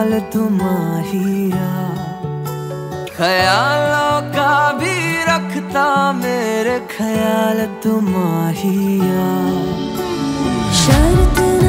ख्याल तुम्हारिया, ख्यालों का भी रखता मेरे ख्याल तुम्हारिया। शर्त